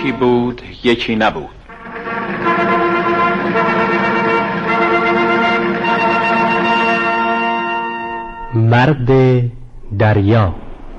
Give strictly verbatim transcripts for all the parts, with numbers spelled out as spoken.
یکی بود یکی نبود. مرد دریا.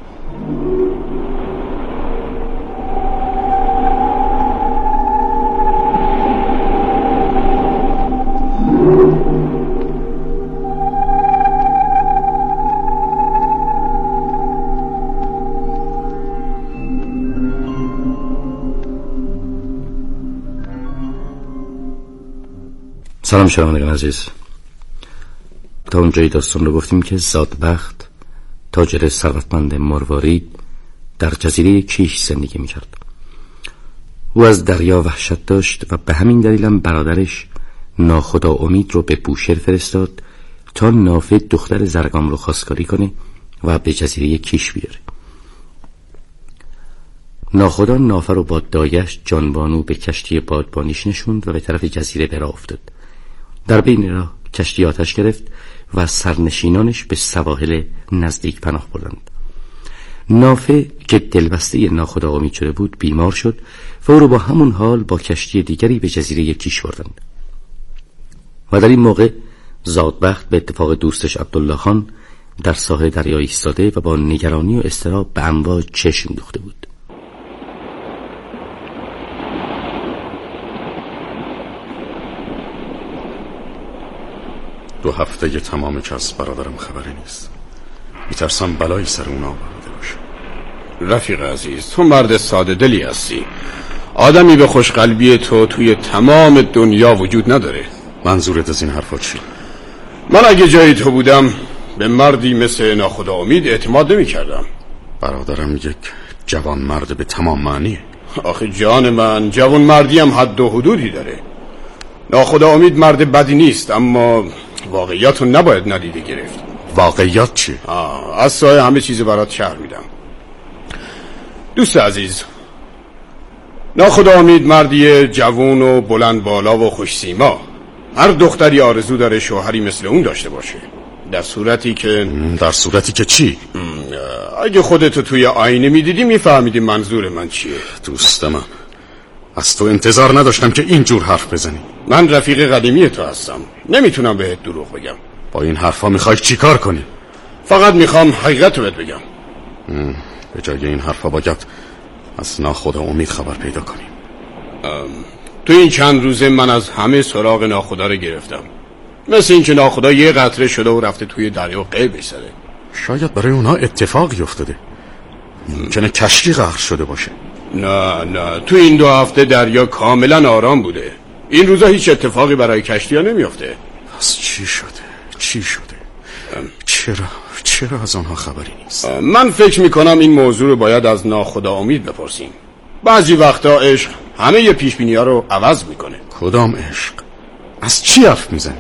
سلام شنوندگان عزیز. تا اونجایی داستان رو گفتیم که زادبخت تاجر ثروتمند مروارید در جزیره کیش زندگی میکرد. او از دریا وحشت داشت و به همین دلیل هم برادرش ناخدا امید رو به بوشهر فرستاد تا نافه دختر زرگام رو خواستگاری کنه و به جزیره کیش بیاره. ناخدا نافه رو با دایش جانبانو به کشتی بادبانیش نشوند و به طرف جزیره به راه افتاد. در بین راه کشتی آتش گرفت و سرنشینانش به سواحل نزدیک پناه بردند. نافه که دلبسته ناخدا امید شده بود بیمار شد و او رو با همون حال با کشتی دیگری به جزیره کیش بردند. و در این موقع زادبخت به اتفاق دوستش عبدالله خان در ساحل دریا ایستاده و با نگرانی و اضطراب به امواج چشم دوخته بود. دو هفته یه تمامه که از برادرم خبری نیست. میترسم بلایی سر اونا آورده باشه. رفیق عزیز، تو مرد ساده دلی هستی. آدمی به خوشقلبی تو توی تمام دنیا وجود نداره. منظورت از این حرفا چی؟ من اگه جای تو بودم به مردی مثل ناخدا امید اعتماد نمی کردم. برادرم یک جوان مرد به تمام معنیه. آخه جان من، جوان مردی هم حد و حدودی داره. ناخدا امید مرد بدی نیست، اما واقعیت رو نباید ندیده گرفت. واقعیت چی؟ آه، از سایه همه چیز برات شرح میدم. دوست عزیز، ناخدا امید مردی جوان و بلند بالا و خوش سیما. هر دختری آرزو داره شوهری مثل اون داشته باشه. در صورتی که در صورتی که چی؟ اگه خودتو توی آینه میدیدی میفهمیدی منظور من چیه. دوست من، از تو انتظار نداشتم که اینجور حرف بزنی. من رفیق قدیمی تو هستم، نمیتونم بهت دروغ بگم. با این حرفا میخوای چی کار کنی؟ فقط میخوام حقیقت رو بهت بگم. به جای این حرفا باید از ناخدا امید خبر پیدا کنیم. تو این چند روزه من از همه سراغ ناخدا رو گرفتم. مثل این که ناخدا یه قطره شده و رفته توی دریا قیب بسره. شاید برای اونا اتفاقی افتاده. ممکنه کشتی غرق شده باشه. نه نه، تو این دو هفته دریا کاملا آرام بوده. این روزا هیچ اتفاقی برای کشتی ها نمیافته. پس چی شده؟ چی شده؟ چرا؟ چرا از آنها خبری نیست؟ من فکر میکنم این موضوع رو باید از ناخدا امید بپرسیم. بعضی وقتا عشق همه ی پیش بینی ها رو عوض میکنه. کدام عشق؟ از چی حرف میزنی؟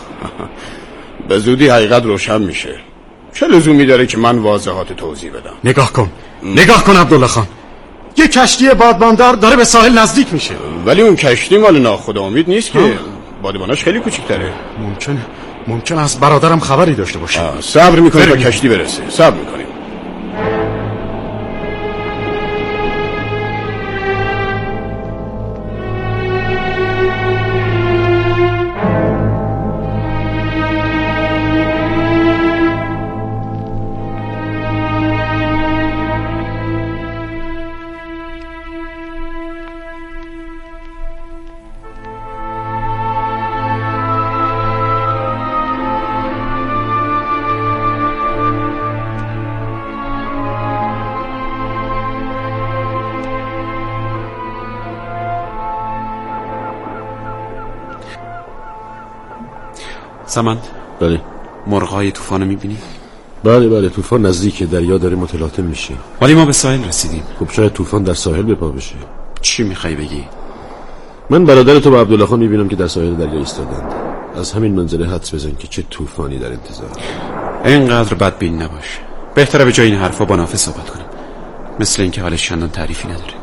به زودی حقیقت روشن میشه. چه لزومی داره که من واضحات توضیح بدم؟ نگاه کن نگاه کن عبدالله خان، یه کشتی بادباندار داره به ساحل نزدیک میشه. ولی اون کشتی مال ناخدا امید نیست که، بادباناش خیلی کوچیک‌تره. ممکنه ممکنه از برادرم خبری داشته باشه. صبر میکنیم تا کشتی برسه. صبر میکنیم. سمند، بله. مرغای طوفانو میبینی؟ بله بله، طوفان نزدیک دریا داره متلاطم میشه. ولی ما به ساحل رسیدیم. خب شاید طوفان در ساحل به پا بشه. چی میخوای بگی؟ من برادر تو با عبدالله خان میبینم که در ساحل دریا ایستادند. از همین منظره حدس بزن که چه طوفانی در انتظار. اینقدر بدبین نباش. بهتره به جای این حرفا با نافه صحبت کنیم. مثل اینکه حالش چندان تعریفی نداره.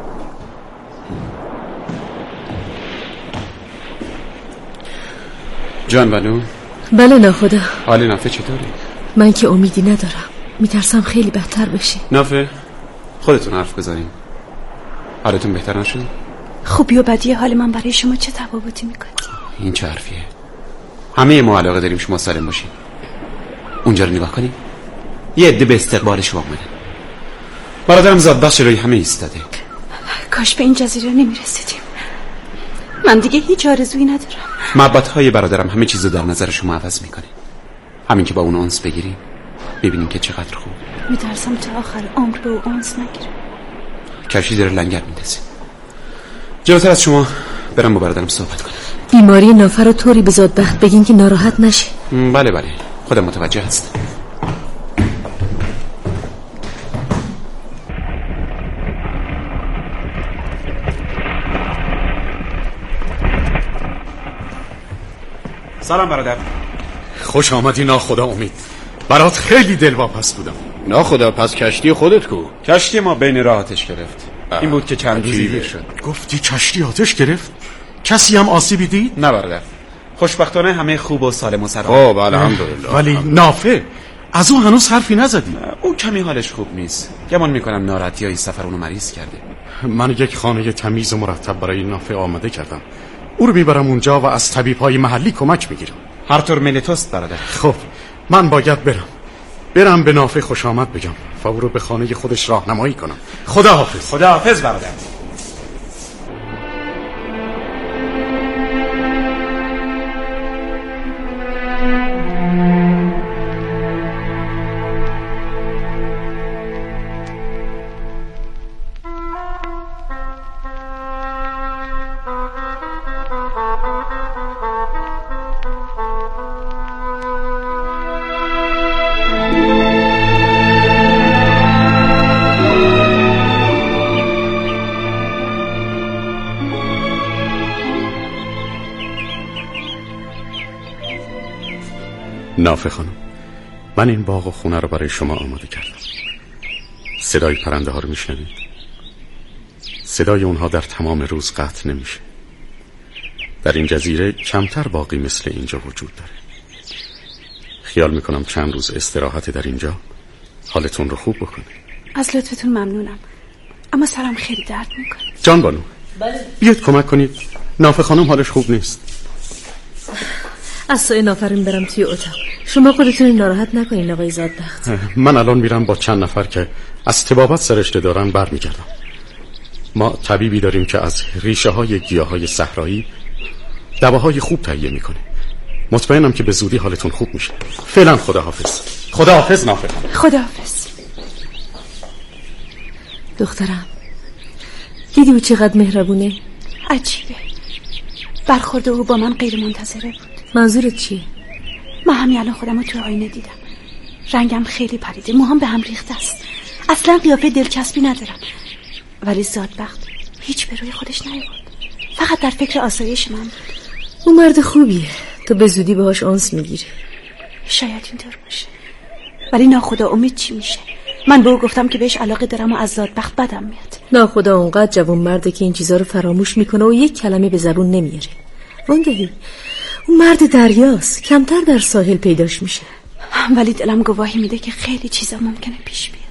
جان بنو. بله ناخدا. حال نافه چطوری؟ من که امیدی ندارم، میترسم خیلی بدتر بشه. نافه خودتون حرف بزنیم. حالتون بهتر نشد؟ خوبی و بدی حال من برای شما چه تفاوتی میکنه؟ این چه حرفیه؟ همه ما علاقه داریم شما سالم باشین. اونجا رو نگاه کنیم، یه عده به استقبال شما اومدن. برادرم زادبخش روی همه ایستاده. کاش به این جزیره نمیرسیدیم. من دیگه هیچ آرزویی ندارم. محبت‌های برادرم همه چیزو در نظر شما عوض میکنه. همین که با اون انس بگیریم ببینیم که چقدر خوب. میترسم تا آخر عمر به اون انس نگیرم. کفشی داره لنگر میندازه. جلوتر از شما برم با برادرم صحبت کنم. بیماری نافه رو طوری به زادبخت بگین که ناراحت نشه. بله بله خودم متوجه هستم. سلام برادر. خوش آمدی ناخدا امید. برات خیلی دلواپس بودم. ناخدا پس کشتی خودت کو؟ کشتی ما بین راه آتش گرفت. این بود که چند روزی دیر شد. گفتی کشتی آتش گرفت؟ کسی هم آسیبی دید؟ نه برادر، خوشبختانه همه خوب و سالم و سلام. خب الحمدلله. ولی نافه از او هنوز حرفی نزدی؟ او کمی حالش خوب نیست. گمان میکنم ناراحتیای سفر اونو مریض کرده. من یک خانه تمیز و مرتب برای نافه آماده کردم. او رو میبرم اونجا و از طبیب‌های محلی کمک میگیرم. هر طور میلتوست برادر. خب من باید برم. برم به نافه خوش آمد بگم و او رو به خانه خودش راهنمایی کنم. خدا حافظ. خدا حافظ برادر. نافه خانم، من این باغ و خونه رو برای شما آماده کردم. صدای پرنده ها رو میشنوید؟ صدای اونها در تمام روز قطع نمیشه. در این جزیره کمتر باغی مثل اینجا وجود داره. خیال میکنم چند روز استراحت در اینجا حالتون رو خوب بکنه. از لطفتون ممنونم، اما سرم خیلی درد میکنه. جان بانو، بله. بیاید کمک کنید. نافه خانم حالش خوب نیست. از سایه نافرین برم توی اتاق. شما خودتون ناراحت نکنین آقای زادبخت. من الان میرم با چند نفر که از طبابت سرشته دارن برمیگردم. ما طبیبی داریم که از ریشه های گیاه های صحرایی دواهای خوب تهیه میکنه. مطمئنم که به زودی حالتون خوب میشه. فعلا خدا حافظ. خدا حافظ نافه. خدا حافظ. دخترم دیدی او چقدر مهربونه؟ عجیبه، برخورد او با من غیر منتظره بود. منظورت چیه؟ من همین الان خودم رو تو آینه دیدم. رنگم خیلی پریده، موهام به هم ریخته است. اصلا قیافه دلچسبی ندارم. ولی زادبخت هیچ به روی خودش نیاورد. فقط در فکر آسایش من بود. او مرد خوبیه، تو به زودی باهاش انس میگیری. شاید اینطور باشه، ولی ناخدا امید چی میشه؟ من به او گفتم که بهش علاقه دارم و از زادبخت بدم میاد. ناخدا اونقدر جوان مرده که این چیزا رو فراموش میکنه و یک کلمه به زبون نمیاره. وانگهی اون مرد دریاست، کمتر در ساحل پیداش میشه. ولی دلم گواهی میده که خیلی چیزا ممکنه پیش بیاد.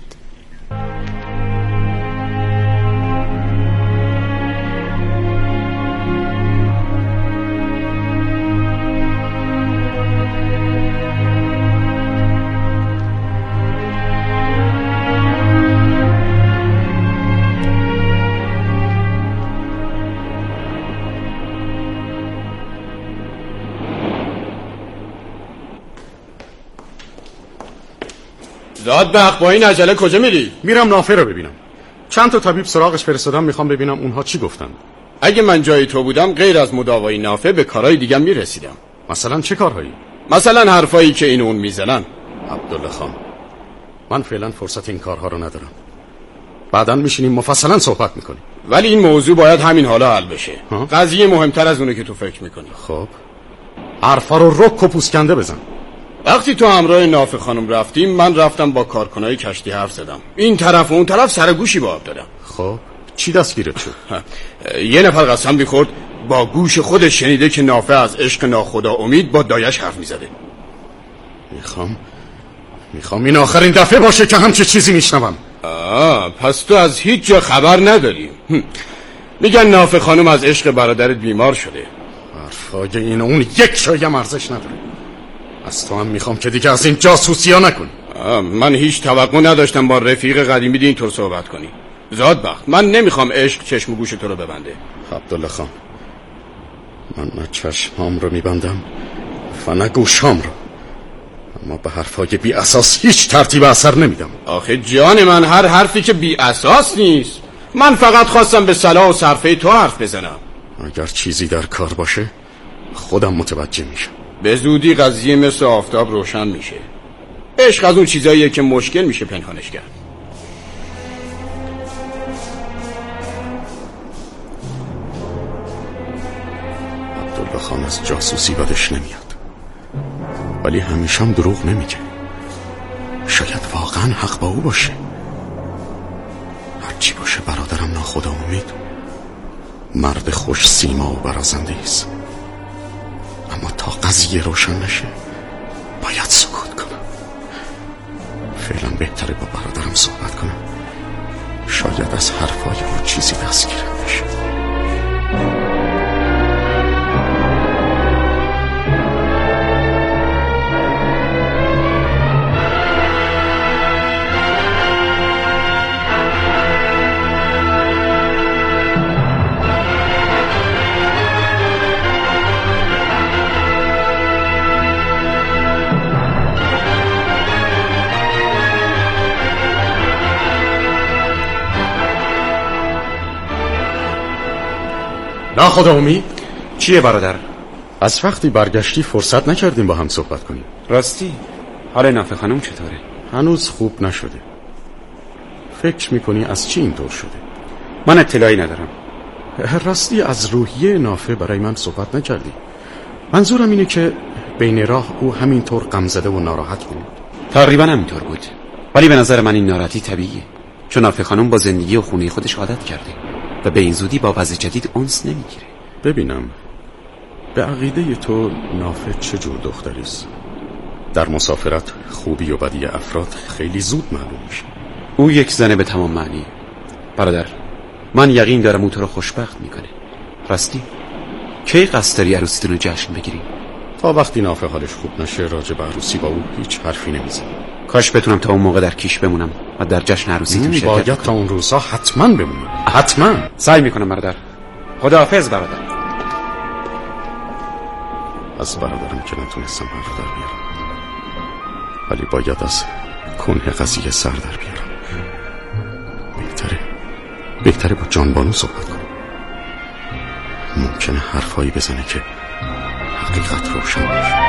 زادبخت با این عجله کجا میری؟ میرم نافه رو ببینم. چند تا طبیب سراغش فرستادم، میخوام ببینم اونها چی گفتن. اگه من جای تو بودم غیر از مداوای نافه به کارهای دیگه میرسیدم. مثلا چه کارهایی؟ مثلا حرفایی که این اون میزنن. عبدالله خان، من فعلا فرصت این کارها رو ندارم. بعداً میشینیم مفصلا صحبت میکنیم. ولی این موضوع باید همین حالا حل بشه. قضیه مهمتر از اونه که تو فکر میکنی. خب حرفا رو رک و پوسکنده بزن. وقتی تو همراه نافه خانم رفتیم، من رفتم با کارکنای کشتی حرف زدم. این طرف و اون طرف سرگوشی با آب دادم. خب چی دستگیرت شد؟ یه نفر قسم میخورد با گوش خودش شنیده که نافه از عشق ناخدا امید با دایش حرف میزده. میخوام میخوام این آخرین دفعه باشه که همچه چیزی میشنوم. آه پس تو از هیچ جا خبر نداری. میگن نافه خانم از عشق برادرت بیمار شده. حرفای این اون یک شایم ارزش نداره. از تو هم میخوام که دیگه از این جاسوسی ها نکنی. من هیچ توقع نداشتم با رفیق قدیمی اینطور صحبت کنی. زادبخت، من نمیخوام عشق چشم و گوش تو رو ببنده. عبدالله خان، من نه چشمام رو میبندم و نه گوشام رو، اما به حرفای بی اساس هیچ ترتیب اثر نمیدم. آخه جان من، هر حرفی که بی اساس نیست. من فقط خواستم به صلاح و صرفه تو حرف بزنم. اگر چیزی در کار باشه خودم متوجه میشم. به زودی قضیه مثل آفتاب روشن میشه. عشق از اون چیزاییه که مشکل میشه پنهانش کرد. عبدالله خان از جاسوسی بدش نمیاد، ولی همیشه هم دروغ نمیگه. شاید واقعا حق با او باشه. هرچی باشه برادرم ناخدا امید مرد خوش سیما و برازنده است، اما تا قضیه روشن نشه باید سکوت کنم. فعلا بهتره با برادرم صحبت کنم، شاید از حرفای او چیزی دستگیرم بشه. نه خدا امید. چیه برادر؟ از وقتی برگشتی فرصت نکردیم با هم صحبت کنیم. راستی حال نافه خانم چطوره؟ هنوز خوب نشده. فکر میکنی از چی اینطور شده؟ من اطلاعی ندارم. راستی از روحیه نافه برای من صحبت نکردی. منظورم اینه که بین راه او همینطور غمزده و ناراحت بود. تقریبا همینطور بود، ولی به نظر من این ناراحتی طبیعیه، چون نافه خانم با زندگی و خونه خودش عادت کرده و به این زودی با وضع جدید انس نمیگیره. ببینم به عقیده تو نافه چه جور دختری است؟ در مسافرت خوبی و بدی افراد خیلی زود معلوم میشه. او یک زنه به تمام معنی. برادر، من یقین دارم او تو رو خوشبخت میکنه. راستی کی قصد داری عروسیتون رو جشن بگیریم؟ تا وقتی نافه حالش خوب نشه راجع به عروسی با او هیچ حرفی نمیزنم. کاش بتونم تا اون موقع در کیش بمونم و در جشن عروسیتون شرکت کنم. باید تا اون روزها حتما بمونم. حتما. سعی میکنم برادر. خداحافظ برادر. از برادرم که نتونستم حرف در بیارم، ولی باید از کنه قضیه سر در بیارم. بهتره بهتره با جانبانو صحبت کنم. ممکنه حرفایی بزنه که حقیقت روشن بشه.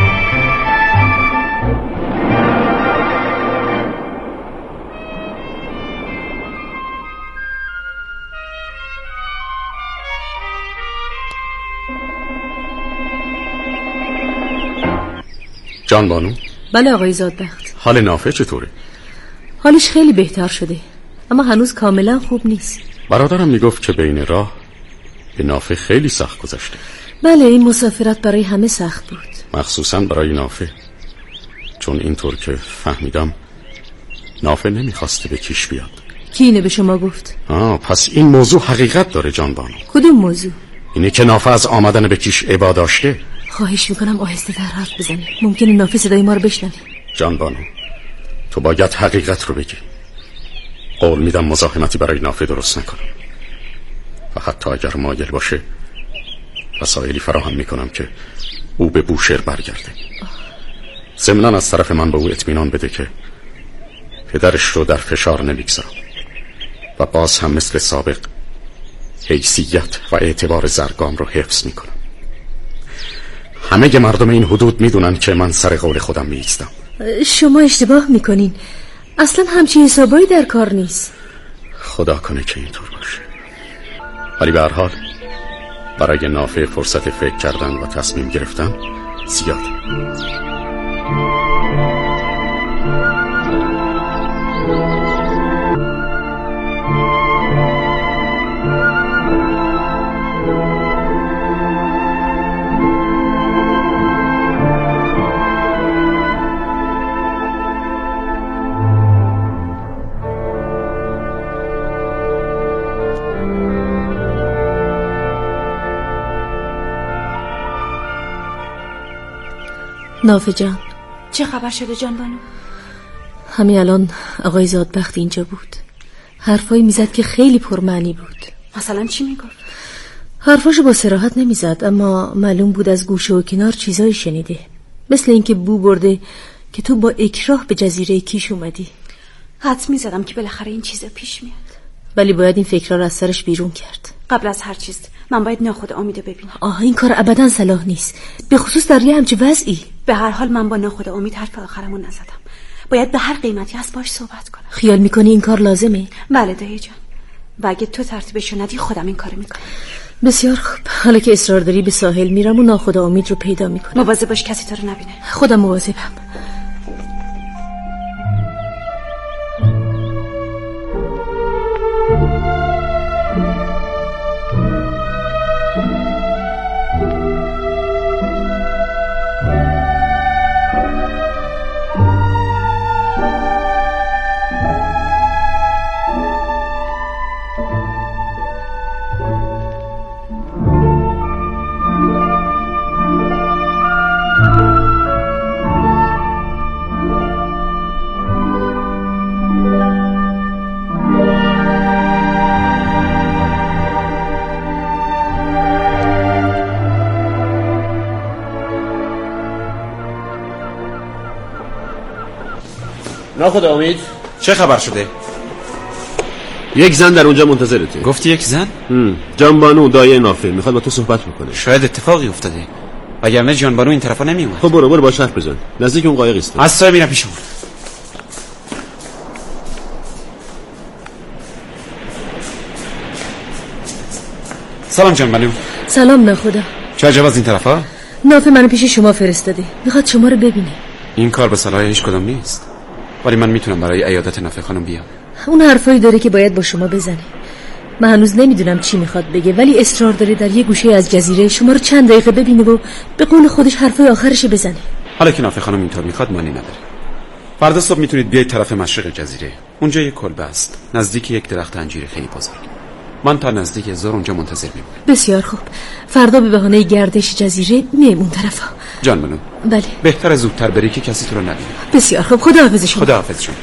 جانبانو؟ بله آقای زادبخت. حال نافه چطوره؟ حالش خیلی بهتر شده، اما هنوز کاملا خوب نیست. برادرم میگفت که بین راه به نافه خیلی سخت گذشته. بله، این مسافرت برای همه سخت بود، مخصوصا برای نافه، چون اینطور که فهمیدم نافه نمیخواسته به کیش بیاد. کی اینه به شما گفت؟ آه پس این موضوع حقیقت داره جانبانو. کدوم موضوع؟ اینه که نافه از آمدن به کیش ابا داشته. خواهش میکنم آهسته تر حرف بزنی، ممکنه نافه صدای ما رو بشنوه. جانبانو، تو باید حقیقت رو بگی. قول میدم مزاحمتی برای نافه درست نکنم و حتی اگر مایل باشه وسایلی فراهم میکنم که او به بوشهر برگرده. ضمناً از طرف من به او اطمینان بده که پدرش رو در فشار نمیگذارم و باز هم مثل سابق حیثیت و اعتبار زرگام رو حفظ میکنم. همه مردم این حدود میدونن که من سر قول خودم میایستم. شما اشتباه میکنین، اصلا همچین حسابایی در کار نیست. خدا کنه که اینطور باشه، ولی به هر حال برای نافه فرصت فکر کردن و تصمیم گرفتن زیاده. نافه جان، چه خبر شده جان بانو؟ همین الان آقای زادبخت اینجا بود. حرفایی میزد که خیلی پرمعنی بود. مثلا چی میگفت؟ حرفاشو با صراحت نمیزد، اما معلوم بود از گوشه و کنار چیزایی شنیده، مثل اینکه بو برده که تو با اکراه به جزیره کیش اومدی. حد میزدم که بالاخره این چیزا پیش میاد، ولی باید این فکرها رو از سرش بیرون کرد. قبل از هر چیز من باید ناخود امیدو ببینم. آه این کار ابدا صلاح نیست، به خصوص در یه همچه وضعی. به هر حال من با ناخود امید حرف آخرمو نزدم. باید به هر قیمتی از باش صحبت کنم. خیال میکنی این کار لازمه؟ بله دایی جان، و اگه تو ترتیبشو ندی خودم این کارو میکنم. بسیار خوب، حالا که اصرار داری به ساحل میرم و ناخود امید رو پیدا میکنم. مواظب باش کسی تو رو نبینه. خودم مواظبم. ناخدا امید، چه خبر شده؟ یک زن در اونجا منتظرته. گفتی یک زن؟ جان بانو دایه نافه میخواد با تو صحبت بکنه. شاید اتفاقی افتاده، وگرنه جان بانو این طرفا نمی اومد. خب برو برو باش حرف بزن، نزدیک اون قایق است. از سایه میرم پیش اون. سلام جان بانو. سلام ناخدا. چه عجب از این طرفا؟ نافه منو پیش شما فرستاده، میخواد شما رو ببینه. این کار به صلاح هیچ کدام نیست، ولی من میتونم برای عیادت نافه خانم بیام. اون حرفایی داره که باید با شما بزنه. من هنوز نمیدونم چی میخواد بگه، ولی اصرار داره در یه گوشه از جزیره شما رو چند دقیقه ببینه و به قول خودش حرفای آخرش بزنه. حالا که نافه خانم اینطور میخواد مانی نداره. فردا صبح میتونید بیاید طرف مشرق جزیره. اونجا یک کلبه است نزدیک یک درخت انجیر خیلی بزرگ. من تا نزدیک ظهر اونجا منتظر میمونم. بسیار خوب، فردا به بهانه گردش جزیره میایم اون طرفا. جان بانو. بله. بهتره زودتر بری که کسی تو رو نبینه. بسیار خوب، خداحافظ شما. خداحافظ شما.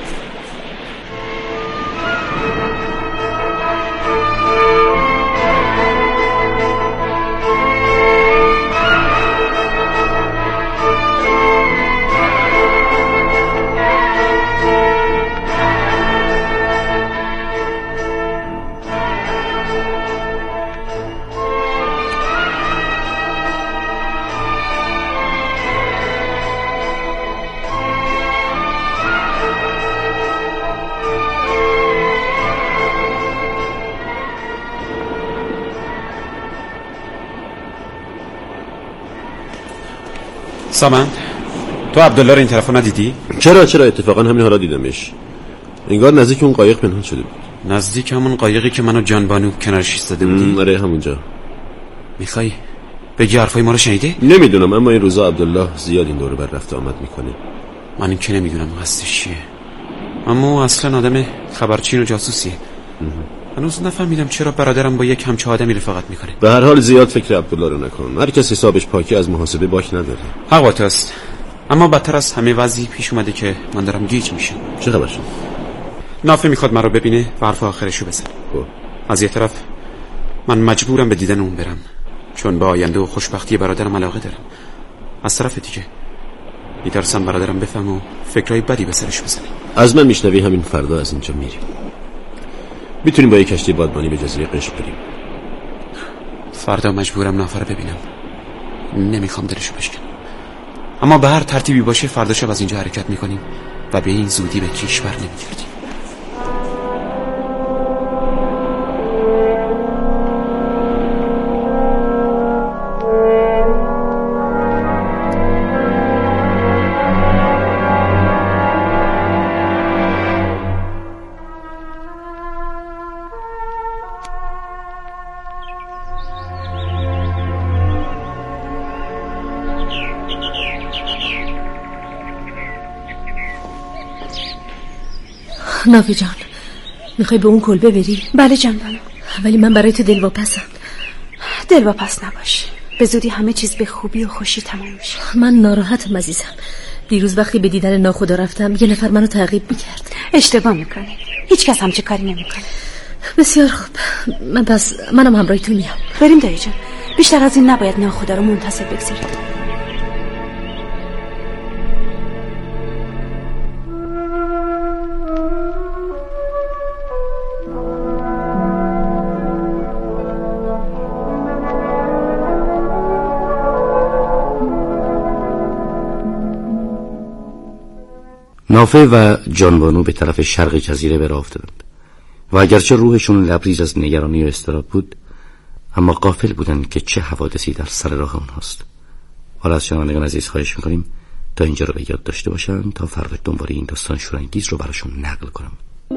سامند، تو عبدالله رو این طرفو ندیدی؟ چرا چرا اتفاقا همین حالا دیدمش. انگار نزدیک اون قایق پنهان شده بود. نزدیک همون قایقی که منو جان بانو کنارش ایستاده بودیم. آره همونجا. میخوای بگی حرفای ما رو شنیده؟ نمیدونم، اما این روزا عبدالله زیاد این دور بر رفت آمد میکنه. من این که نمیدونم قصدش چیه، اما اصلا آدم خبرچین و جاسوسیه. هنوز نفهمیدم چرا برادرم با یک همچه آدمی رفاقت میکنه. به هر حال زیاد فکر عبدالله رو نکن، هر کس حسابش پاکی از محاسبه باک نداره. حق است، اما بدتر از همه وضعی پیش اومده که من دارم گیج میشم. چه خبر شد؟ نافه میخواد من رو ببینه و حرف آخرشو بزنه. از یه طرف من مجبورم به دیدن اون برم، چون به آینده و خوشبختی برادرم علاقه دارم. از طرف دیگه میترسم برادرم بفهم و فکرای بدی به سرش بزنه. از من میشنوی همین فردا از اینجا میریم. میتونیم با یک کشتی بادبانی به جزیره قشم بریم. فردا مجبورم نافه رو ببینم، نمیخوام دلشو بشکنم، اما به هر ترتیبی باشه فردا شب از اینجا حرکت میکنیم و به این زودی به کشور نمیگردیم. نافه جان، میخوای به اون کلبه بری؟ بله جان بانو. ولی من برای تو دلواپسم. دلواپس نباش، به زودی همه چیز به خوبی و خوشی تمام میشه. من ناراحتم عزیزم. دیروز وقتی به دیدن ناخدا رفتم یه نفر منو تعقیب میکرد. اشتباه میکنی. هیچ کس همچه کاری نمیکنه. بسیار خوب. من پس منم همراهی تو میام. بریم دایی جان. بیشتر از این نباید ناخدا رو منتظر بگذارید. نافه و جانبانو به طرف شرق جزیره به راه افتادند و اگرچه روحشون لبریز از نگرانی و اضطراب بود، اما غافل بودند که چه حوادثی در سر راه اونهاست. حالا از شنوندگان عزیز خواهش میکنیم تا اینجا رو به یاد داشته باشن تا فردا دنبال این داستان شورانگیز رو براشون نقل کنم.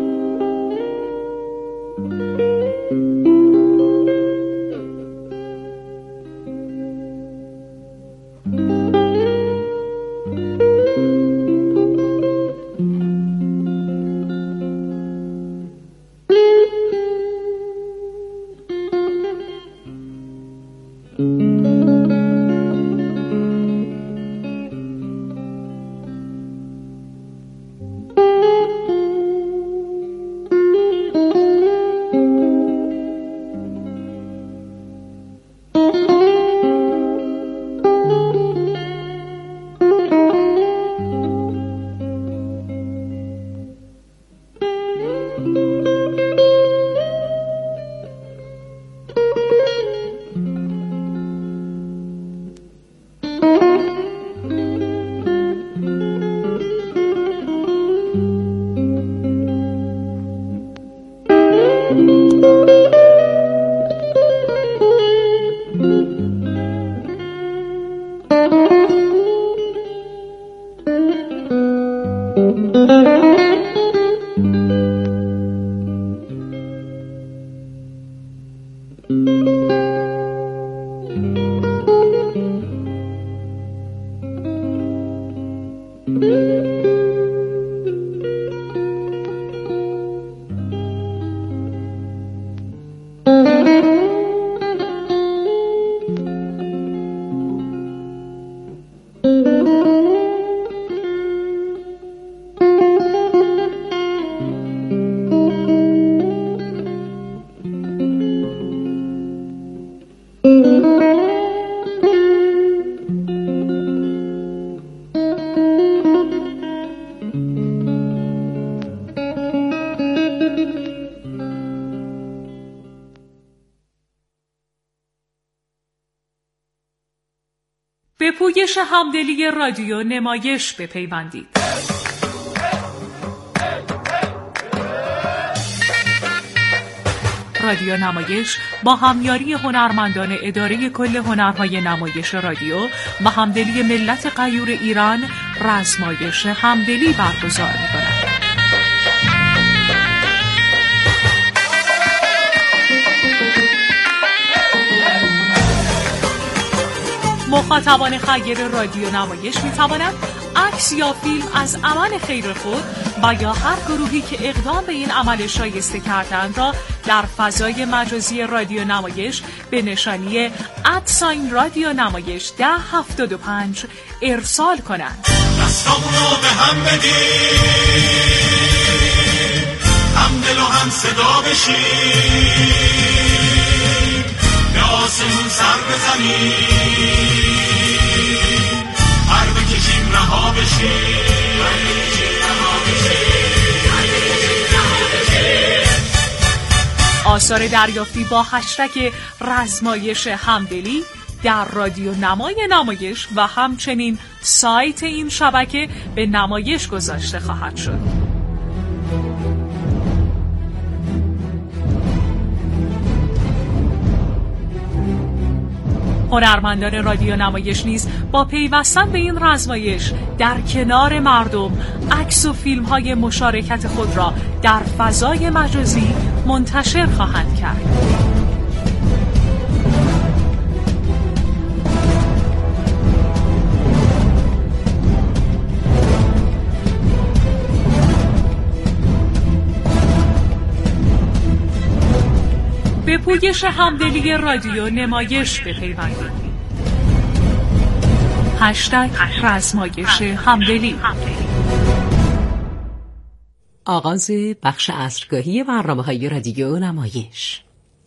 به پویش همدلی رادیو نمایش بپیوندید. رادیو نمایش با همیاری هنرمندان اداره کل هنرهای نمایش رادیو و همدلی ملت غیور ایران رزمایش همدلی برگزار می‌کند. مخاطبان خیر رادیو نمایش می توانند عکس یا فیلم از عمل خیر خود و یا هر گروهی که اقدام به این عمل شایسته کردند را در فضای مجازی رادیو نمایش به نشانی ادساین رادیو نمایش ده هفتاد و پنج ارسال کنند. دستامون رو به هم بدیم، هم دل و هم صدا بشیم، به آسمون سر بزنیم، هر بکشیم رها بشیم. آثار دریافتی با هشتگ رزمایش همدلی در رادیو نمای نمایش و همچنین سایت این شبکه به نمایش گذاشته خواهد شد. هنرمندان رادیو نمایش نیز با پیوستن به این رزمایش در کنار مردم عکس و فیلم های مشارکت خود را در فضای مجازی منتشر خواهند کرد. به پویش همدلی رادیو نمایش بپیوندید. هشتگ رزمایش همدلی. آغاز بخش عصرگاهی برنامه‌های رادیو نمایش.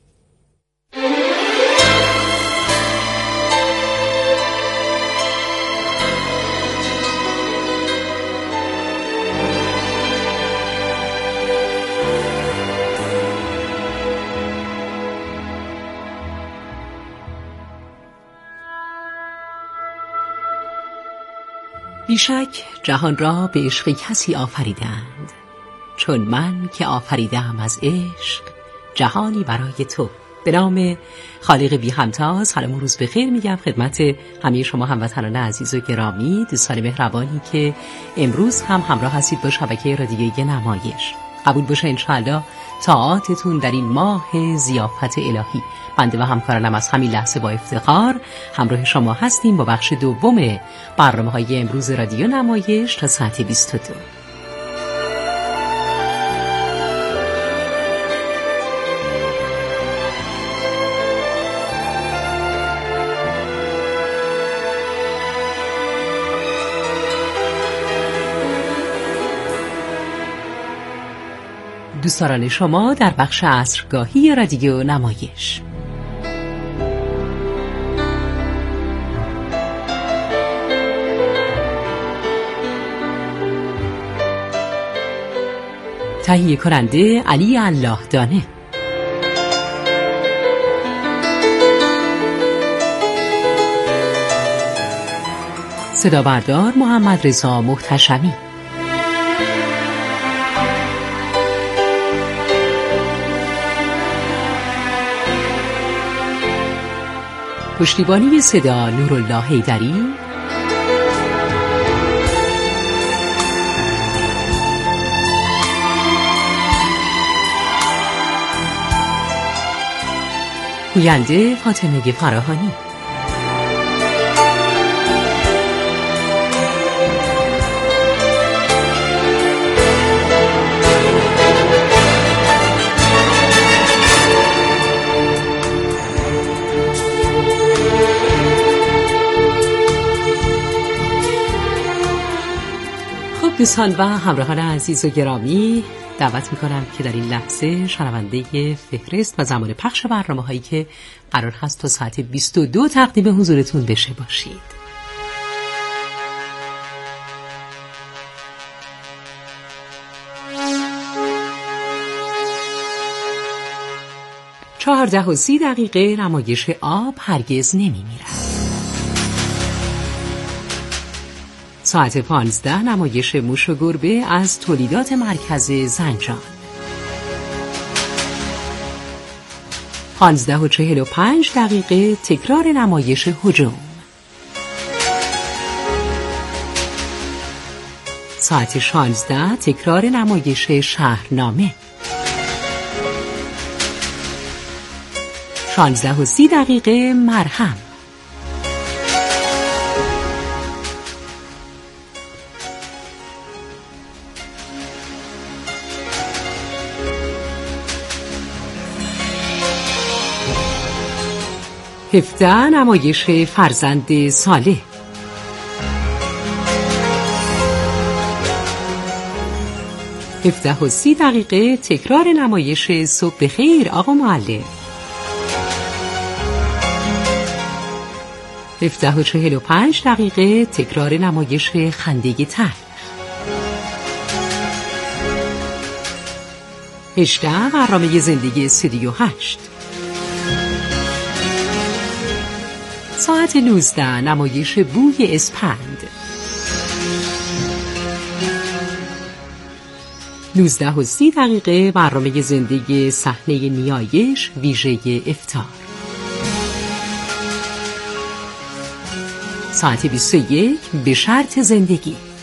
بیشک جهان را به عشق کسی آفریدند، چون من که آفریدم از عشق جهانی برای تو. به نام خالق بی همتا سلام و روز بخیر میگم خدمت همه شما هموطنان عزیز و گرامی، دوستان مهربانی که امروز هم همراه هستید با شبکه رادیویی نمایش. قبول باشه انشاءالله طاعاتتون در این ماه ضیافت الهی. بنده و همکارانم از همین لحظه با افتخار همراه شما هستیم با بخش دوم برنامه‌های امروز رادیو نمایش تا ساعت بیست و دو. دوستان شما در بخش عصرگاهی رادیو نمایش. تهیه کننده علی الله دانه. صدا بردار محمد رضا محتشمی. پشتیبانی صدا نورالله حیدری. گوینده فاطمه فراهانی. دوستان و همراهان عزیز و گرامی، دعوت میکنم که در این لحظه شنونده فهرست و زمان پخش برنامه‌هایی که قرار هست تا ساعت بیست و دو تقدیم حضورتون بشه باشید. چهارده و سی دقیقه نمایش آب هرگز نمیمیرد. ساعت پانزده نمایش موش و گربه از تولیدات مرکز زنجان. پانزده و چهل و پنج دقیقه تکرار نمایش هجوم. ساعت شانزده تکرار نمایش شهرنامه. شانزده و سی دقیقه مرهم. هفده نمایش فرزند صالح. هفده و سی دقیقه تکرار نمایش صبح بخیر آقا معلم. هفده و چهل و پنج دقیقه تکرار نمایش خنده تلخ. هجده برنامه زندگی استودیو هشت. ساعت نوزده نمایش بوی اسپند. نوزده و سی دقیقه برنامه زندگی صحنه نیایش ویژه افطار. ساعت بیست و یک به شرط زندگی.